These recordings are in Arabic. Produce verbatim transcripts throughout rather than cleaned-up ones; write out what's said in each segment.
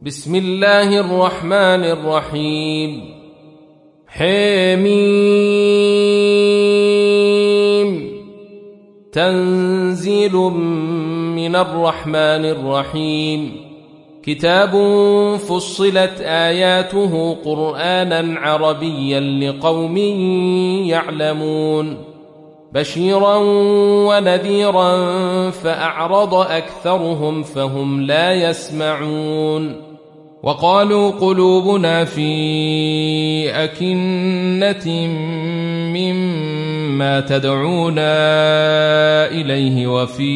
بسم الله الرحمن الرحيم. حميم. تنزيل من الرحمن الرحيم. كتاب فصلت آياته قرآنا عربيا لقوم يعلمون، بشيرا ونذيرا فأعرض أكثرهم فهم لا يسمعون. وقالوا قلوبنا في أكنة مما تدعونا إليه وفي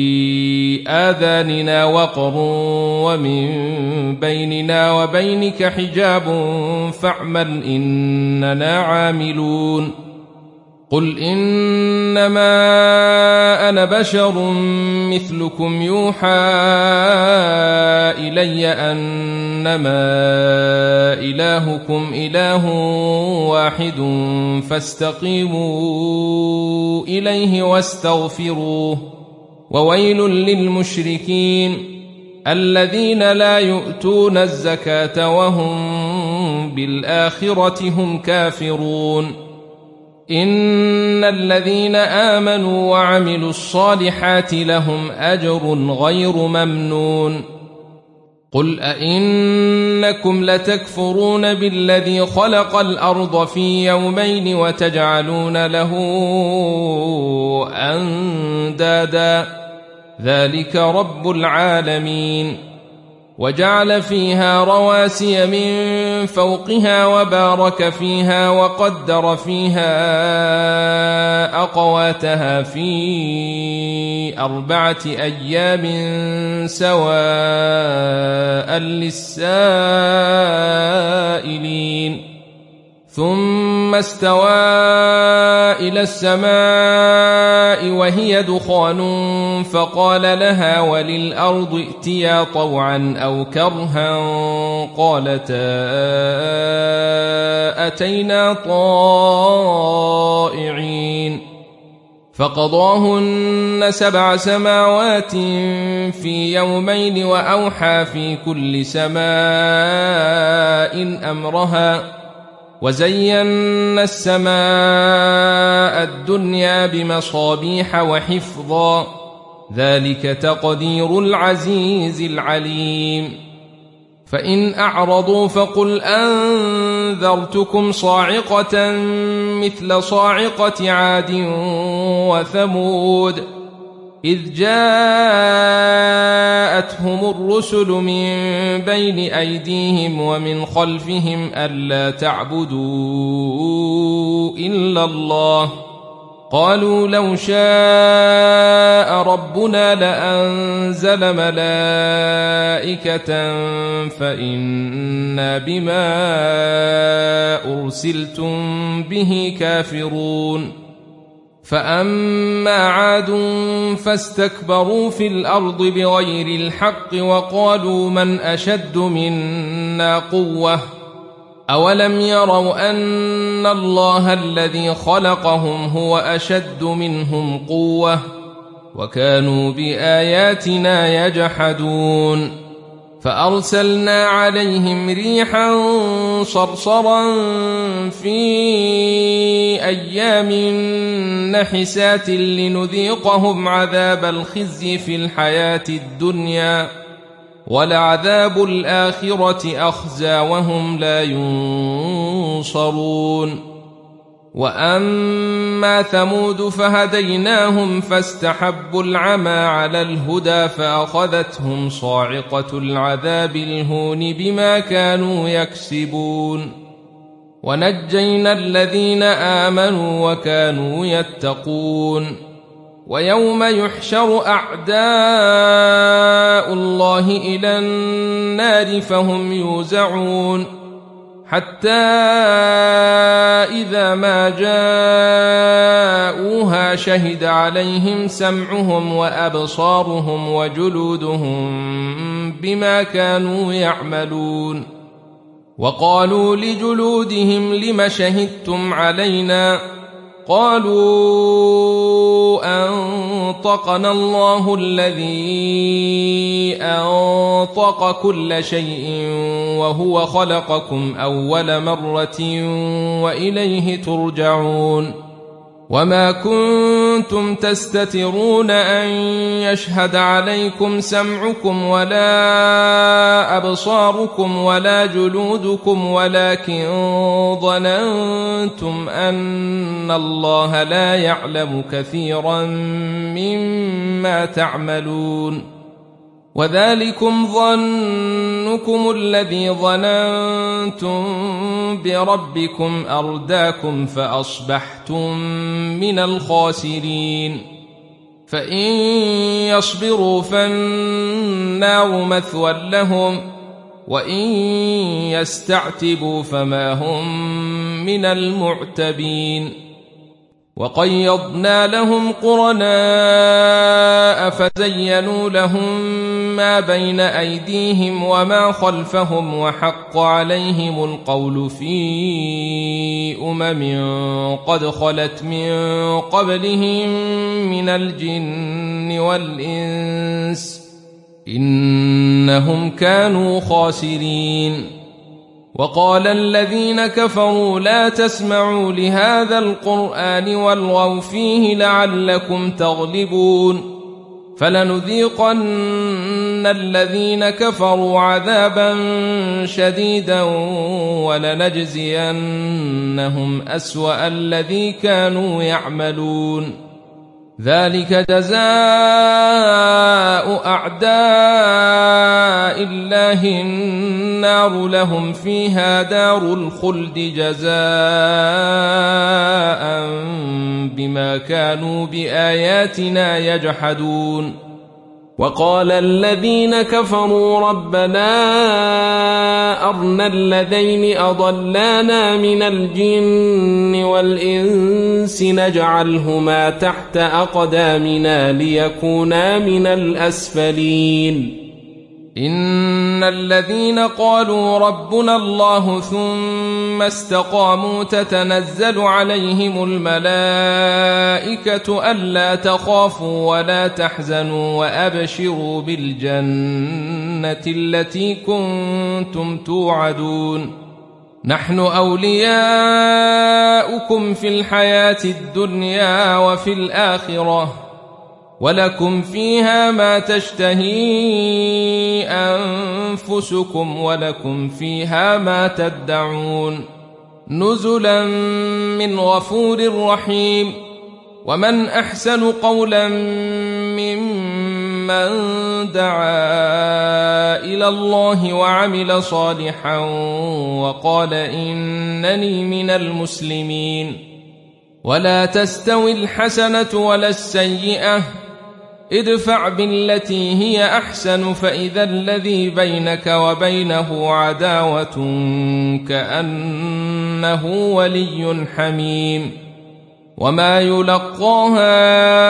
آذاننا وقر ومن بيننا وبينك حجاب فاعمل إننا عاملون. قل إنما أنا بشر مثلكم يوحى إلي أنما إلهكم إله واحد فاستقيموا إليه واستغفروه. وويل للمشركين الذين لا يؤتون الزكاة وهم بالآخرة هم كافرون. إن الذين آمنوا وعملوا الصالحات لهم أجر غير ممنون. قل أئنكم لتكفرون بالذي خلق الأرض في يومين وتجعلون له أندادا ذلك رب العالمين. وجعل فيها رواسي من فوقها وبارك فيها وقدر فيها أقواتها في أربعة أيام سواء للسائلين. ثم استوى إلى السماء وهي دخان فقال لها وللأرض ائتيا طوعا أو كرها قالتا أتينا طائعين. فقضاهن سبع سماوات في يومين وأوحى في كل سماء أمرها. وزينا السماء الدنيا بمصابيح وحفظا ذلك تقدير العزيز العليم. فإن أعرضوا فقل أنذرتكم صاعقة مثل صاعقة عاد وثمود إذ جاءتهم الرسل من بين أيديهم ومن خلفهم ألا تعبدوا إلا الله قالوا لو شاء ربنا لأنزل ملائكة فإنا بما أرسلتم به كافرون. فأما عاد فاستكبروا في الأرض بغير الحق وقالوا من أشد منا قوة أولم يروا أن الله الذي خلقهم هو أشد منهم قوة وكانوا بآياتنا يجحدون. فأرسلنا عليهم ريحا صرصرا في أيام نحسات لنذيقهم عذاب الخزي في الحياة الدنيا ولعذاب الآخرة أخزى وهم لا ينصرون. وأما ثمود فهديناهم فاستحبوا العمى على الهدى فأخذتهم صاعقة العذاب الهون بما كانوا يكسبون. ونجينا الذين آمنوا وكانوا يتقون. ويوم يحشر أعداء الله إلى النار فهم يوزعون حتى إذا ما جاءوها شهد عليهم سمعهم وأبصارهم وجلودهم بما كانوا يعملون. وقالوا لجلودهم لم شهدتم علينا قالوا أنطقنا الله الذي أنطق كل شيء وهو خلقكم أول مرة وإليه ترجعون وما كنتم تستترون أن يشهد عليكم سمعكم ولا أبصاركم ولا جلودكم ولكن ظننتم أن الله لا يعلم كثيرا مما تعملون وذلكم ظنكم الذي ظننتم بربكم أرداكم فأصبحتم من الخاسرين فإن يصبروا فالنار مثوى لهم وإن يستعتبوا فما هم من المعتبين وقيضنا لهم قرناء فزينوا لهم ما بين أيديهم وما خلفهم وحق عليهم القول في أمم قد خلت من قبلهم من الجن والإنس إنهم كانوا خاسرين وقال الذين كفروا لا تسمعوا لهذا القرآن والغوا فيه لعلكم تغلبون فلنذيقن الذين كفروا عذابا شديدا ولنجزينهم أسوأ الذي كانوا يعملون ذلك جزاء أعداء الله النار لهم فيها دار الخلد جزاء بما كانوا بآياتنا يجحدون وقال الذين كفروا ربنا أرنا الذين أضلانا من الجن والإنس نجعلهما تحت أقدامنا ليكونا من الأسفلين إن الذين قالوا ربنا الله ثم استقاموا تتنزل عليهم الملائكة ألا تخافوا ولا تحزنوا وأبشروا بالجنة التي كنتم توعدون نحن أولياؤكم في الحياة الدنيا وفي الآخرة ولكم فيها ما تشتهي أنفسكم ولكم فيها ما تدعون نزلا من غفور رحيم ومن أحسن قولا ممن دعا إلى الله وعمل صالحا وقال إنني من المسلمين ولا تستوي الحسنة ولا السيئة ادفع بالتي هي أحسن فإذا الذي بينك وبينه عداوة كأنه ولي حميم وما يلقاها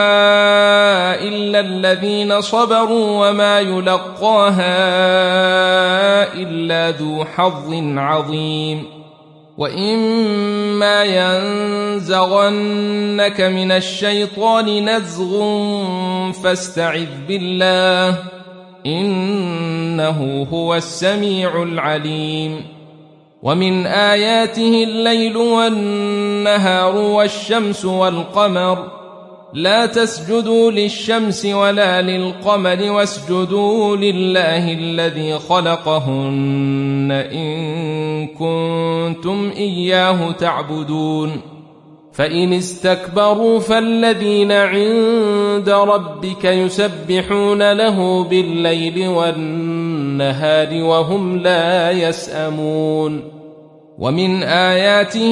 إلا الذين صبروا وما يلقاها إلا ذو حظ عظيم وإما ينزغنك من الشيطان نزغ فاستعذ بالله إنه هو السميع العليم ومن آياته الليل والنهار والشمس والقمر لا تسجدوا للشمس ولا للقمر واسجدوا لله الذي خلقهن إن كنتم إياه تعبدون فإن استكبروا فالذين عند ربك يسبحون له بالليل والنهار وهم لا يسأمون ومن آياته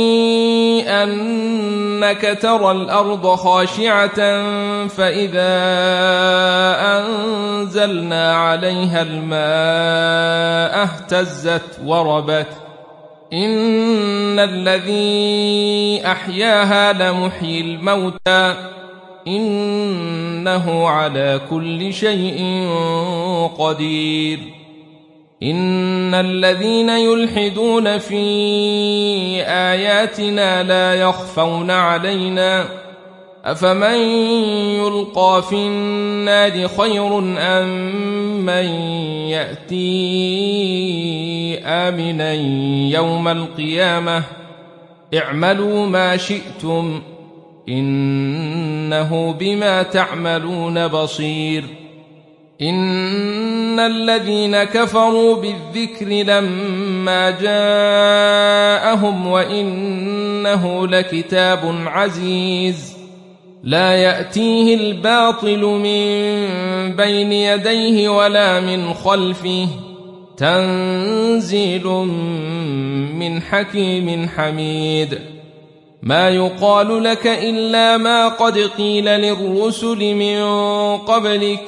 أنك ترى الأرض خاشعة فإذا أنزلنا عليها الماء اهتزت وربت إن الذي أحياها لمحيي الموتى إنه على كل شيء قدير إن الذين يلحدون في آياتنا لا يخفون علينا أفمن يلقى في النار خير أم من يأتي آمنا يوم القيامة اعملوا ما شئتم إنه بما تعملون بصير إن الذين كفروا بالذكر لما جاءهم وإنه لكتاب عزيز لا يأتيه الباطل من بين يديه ولا من خلفه تنزيل من حكيم حميد ما يقال لك إلا ما قد قيل للرسل من قبلك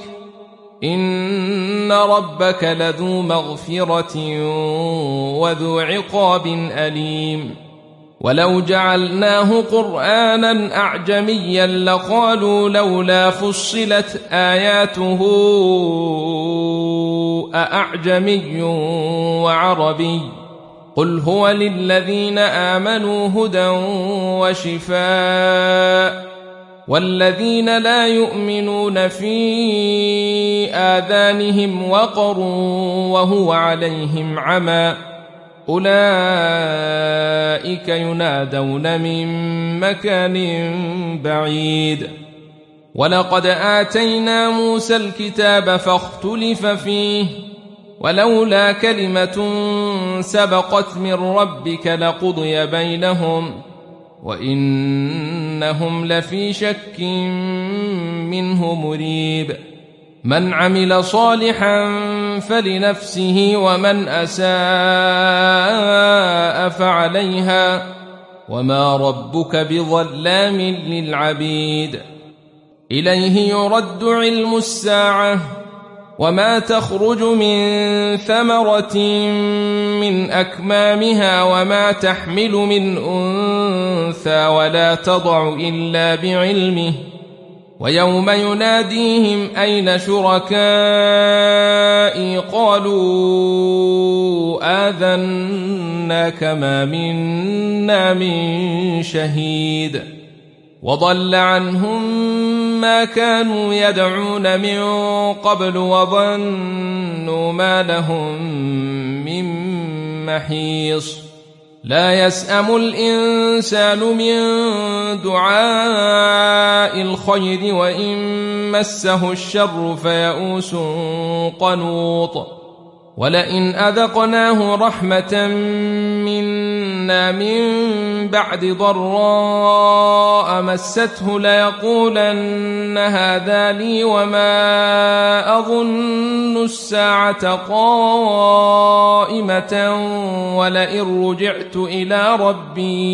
إن ربك لذو مغفرة وذو عقاب أليم ولو جعلناه قرآنا أعجميا لقالوا لولا فصلت آياته أأعجمي وعربي قل هو للذين آمنوا هدى وشفاء والذين لا يؤمنون في آذانهم وقر وهو عليهم عمى أولئك ينادون من مكان بعيد ولقد آتينا موسى الكتاب فاختلف فيه ولولا كلمة سبقت من ربك لقضي بينهم وإنهم لفي شك منه مريب من عمل صالحا فلنفسه ومن أساء فعليها وما ربك بظلام للعبيد إليه يرد علم الساعة وما تخرج من ثمرة من أكمامها وما تحمل من أنثى ولا تضع إلا بعلمه ويوم يناديهم أين شركائي قالوا آذناك ما منا من شهيد وضل عنهم ما كانوا يدعون من قبل وظنوا ما لهم من محيص لا يسأم الإنسان من دعاء الخير وإن مسه الشر فيئوس قنوط ولئن أذقناه رحمة منا من بعد ضراء مسته ليقولن هذا لي وما أظن الساعة قائمة ولئن رجعت إلى ربي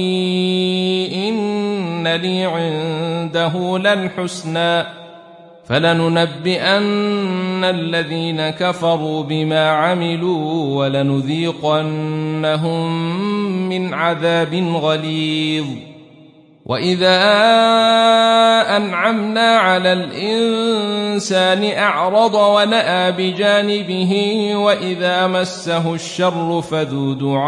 إن لي عنده للحسنى فلننبئن الذين كفروا بما عملوا ولنذيقنهم من عذاب غليظ وإذا أنعمنا على الإنسان أعرض ونأى بجانبه وإذا مسه الشر فذو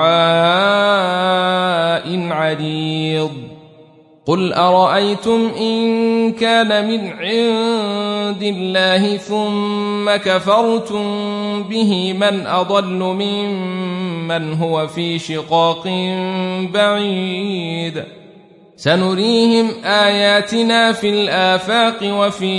دعاء عريض قل أرأيتم إن كان من عند الله ثم كفرتم به من أضل ممن هو في شقاق بعيد سنريهم آياتنا في الآفاق وفي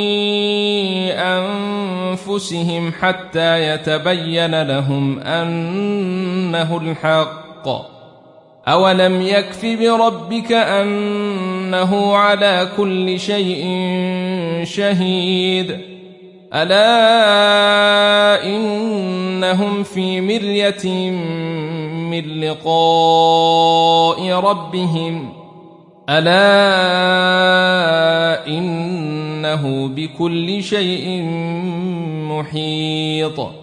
أنفسهم حتى يتبين لهم أنه الحق أولم يكف بربك أنه على كل شيء شهيد ألا إنهم في مرية من لقاء ربهم ألا إنه بكل شيء محيط